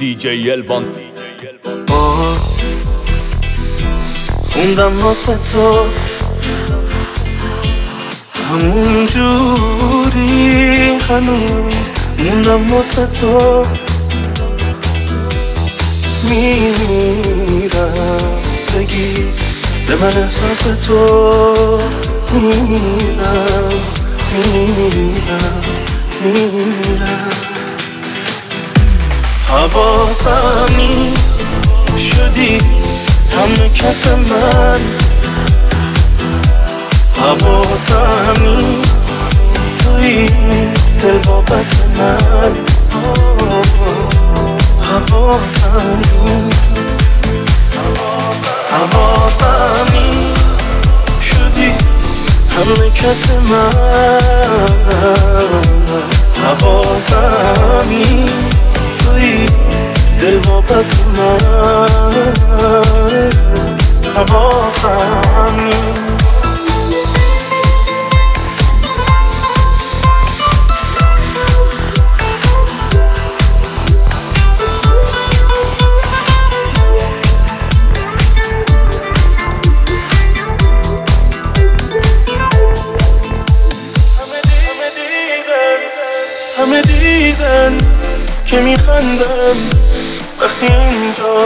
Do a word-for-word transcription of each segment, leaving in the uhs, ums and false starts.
دی الوان. باز خوندم واسه تو همون جوری، هنوز موندم واسه تو. میمیرم بگی به من احساس تو. میمیرم میمیرم میمیرم. حواسم نیست شدی همه کس من. حواسم نیست توی دل واپس من. حواسم نیست حواسم نیست شدی همه کس من. حواسم نیست توی دل واپس من. حواسم نیست. همه دیدن که میخندم وقتی اینجا.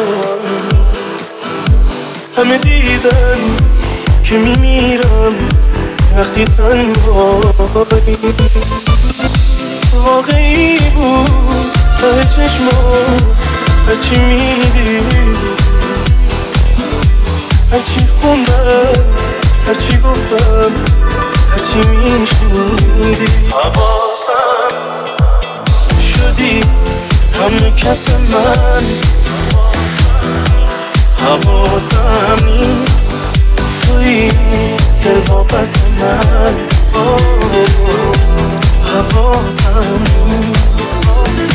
همه دیدن که میمیرم وقتی تنهایی. واقعی بود ته چشمام هرچی میدید، هرچی خوندم، هرچی گفتم، هرچی میشنیدی. حواسم شدی همه کس من. حواسم نیست توی دل واپس من. حواسم نیست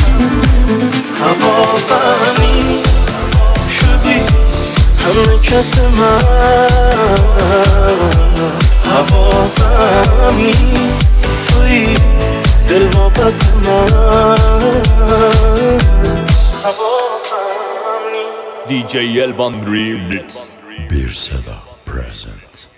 حواسم نیست شدی همه کس من. حواسم نیست توی دل واپس من. حواسم نیست. دی الوان ریمیکس. Bir Seda present.